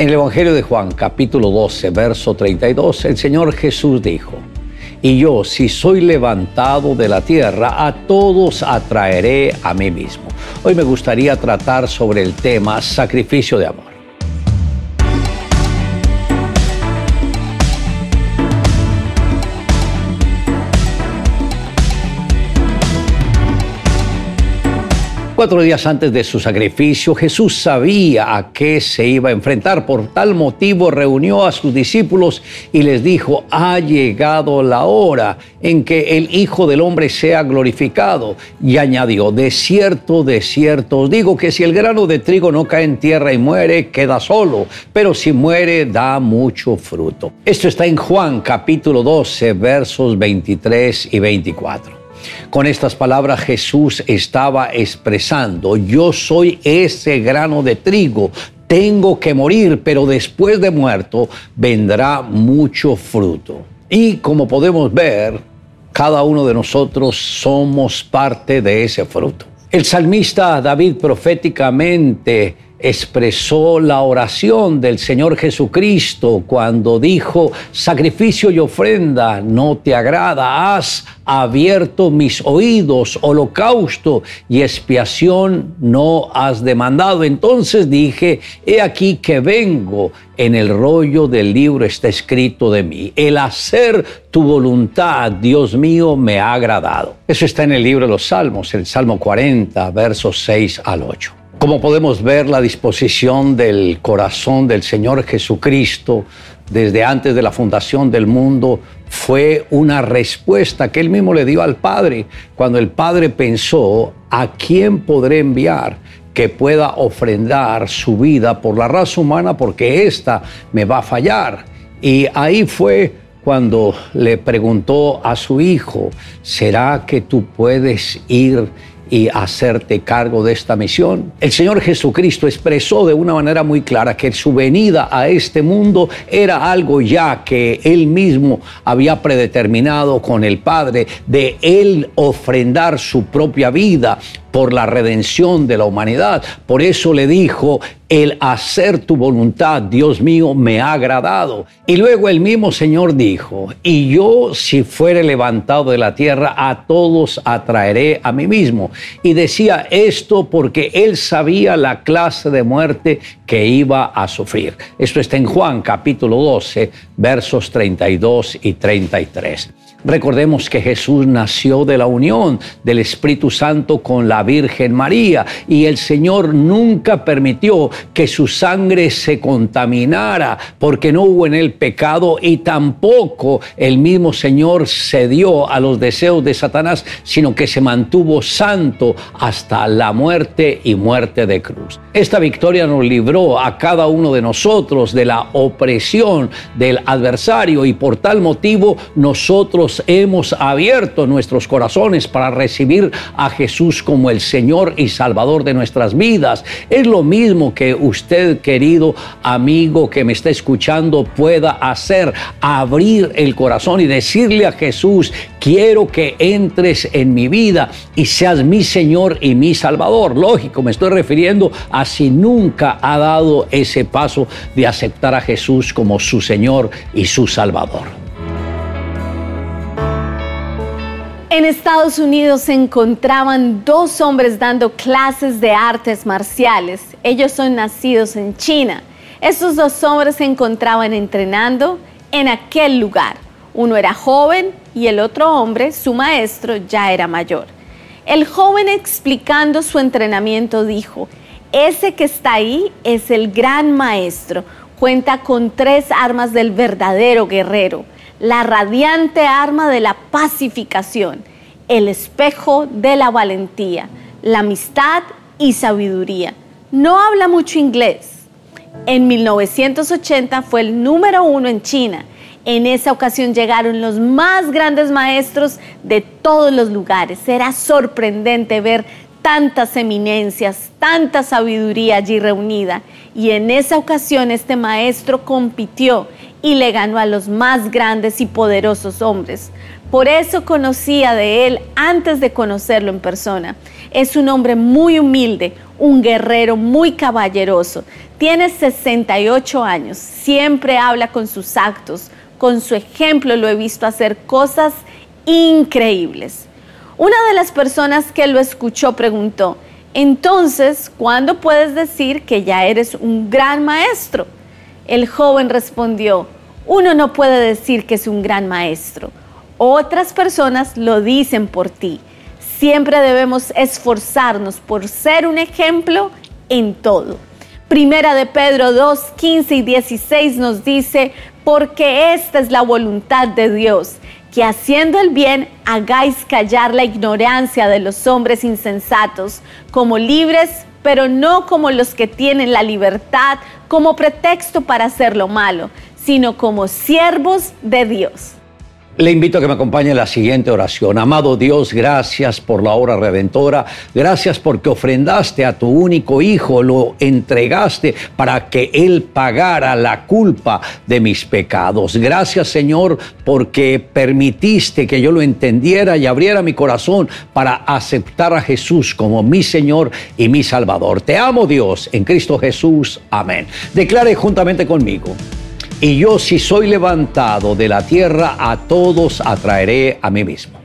En el Evangelio de Juan, capítulo 12, verso 32, el Señor Jesús dijo: y yo, si soy levantado de la tierra, a todos atraeré a mí mismo. Hoy me gustaría tratar sobre el tema sacrificio de amor. Cuatro días antes de su sacrificio, Jesús sabía a qué se iba a enfrentar. Por tal motivo reunió a sus discípulos y les dijo: ha llegado la hora en que el Hijo del Hombre sea glorificado. Y añadió: de cierto os digo que si el grano de trigo no cae en tierra y muere, queda solo, pero si muere, da mucho fruto. Esto está en Juan capítulo 12, versos 23 y 24. Con estas palabras Jesús estaba expresando: yo soy ese grano de trigo, tengo que morir, pero después de muerto vendrá mucho fruto. Y como podemos ver, cada uno de nosotros somos parte de ese fruto. El salmista David proféticamente expresó la oración del Señor Jesucristo cuando dijo: sacrificio y ofrenda no te agrada, has abierto mis oídos, holocausto y expiación no has demandado. Entonces dije: he aquí que vengo, en el rollo del libro está escrito de mí, el hacer tu voluntad, Dios mío, me ha agradado. Eso está en el libro de los Salmos, el Salmo 40, versos 6 al 8. Como podemos ver, la disposición del corazón del Señor Jesucristo desde antes de la fundación del mundo fue una respuesta que Él mismo le dio al Padre, cuando el Padre pensó: ¿a quién podré enviar que pueda ofrendar su vida por la raza humana? Porque ésta me va a fallar. Y ahí fue cuando le preguntó a su hijo: ¿será que tú puedes ir y hacerte cargo de esta misión? El Señor Jesucristo expresó de una manera muy clara que su venida a este mundo era algo ya que Él mismo había predeterminado con el Padre, de Él ofrendar su propia vida por la redención de la humanidad. Por eso le dijo: el hacer tu voluntad, Dios mío, me ha agradado. Y luego el mismo Señor dijo: y yo, si fuere levantado de la tierra, a todos atraeré a mí mismo. Y decía esto porque Él sabía la clase de muerte que iba a sufrir. Esto está en Juan capítulo 12, versos 32 y 33. Recordemos que Jesús nació de la unión del Espíritu Santo con la Virgen María, y el Señor nunca permitió que su sangre se contaminara, porque no hubo en él pecado, y tampoco el mismo Señor cedió a los deseos de Satanás, sino que se mantuvo santo hasta la muerte y muerte de cruz. Esta victoria nos libró a cada uno de nosotros de la opresión del adversario, y por tal motivo nosotros hemos abierto nuestros corazones para recibir a Jesús como el Señor y Salvador de nuestras vidas. Es lo mismo que usted, querido amigo que me está escuchando, pueda hacer: abrir el corazón y decirle a Jesús: quiero que entres en mi vida y seas mi Señor y mi Salvador. Lógico, me estoy refiriendo a si nunca ha dado ese paso de aceptar a Jesús como su Señor y su Salvador. En Estados Unidos se encontraban dos hombres dando clases de artes marciales. Ellos son nacidos en China. Estos dos hombres se encontraban entrenando en aquel lugar. Uno era joven y el otro hombre, su maestro, ya era mayor. El joven, explicando su entrenamiento, dijo: ese que está ahí es el gran maestro. Cuenta con 3 armas del verdadero guerrero: la radiante arma de la pacificación, el espejo de la valentía, la amistad y sabiduría. No habla mucho inglés. En 1980 fue el número 1 en China. En esa ocasión llegaron los más grandes maestros de todos los lugares. Era sorprendente ver tantas eminencias, tanta sabiduría allí reunida. Y en esa ocasión este maestro compitió y le ganó a los más grandes y poderosos hombres. Por eso conocía de él antes de conocerlo en persona. Es un hombre muy humilde, un guerrero muy caballeroso. Tiene 68 años, siempre habla con sus actos. Con su ejemplo lo he visto hacer cosas increíbles. Una de las personas que lo escuchó preguntó: entonces, ¿cuándo puedes decir que ya eres un gran maestro? El joven respondió: uno no puede decir que es un gran maestro. Otras personas lo dicen por ti. Siempre debemos esforzarnos por ser un ejemplo en todo. Primera de Pedro 2, 15 y 16 nos dice: porque esta es la voluntad de Dios, que haciendo el bien hagáis callar la ignorancia de los hombres insensatos, como libres, pero no como los que tienen la libertad como pretexto para hacer lo malo, sino como siervos de Dios. Le invito a que me acompañe en la siguiente oración. Amado Dios, gracias por la obra redentora. Gracias porque ofrendaste a tu único Hijo, lo entregaste para que Él pagara la culpa de mis pecados. Gracias, Señor, porque permitiste que yo lo entendiera y abriera mi corazón para aceptar a Jesús como mi Señor y mi Salvador. Te amo, Dios, en Cristo Jesús. Amén. Declare juntamente conmigo: y yo, si soy levantado de la tierra, a todos atraeré a mí mismo.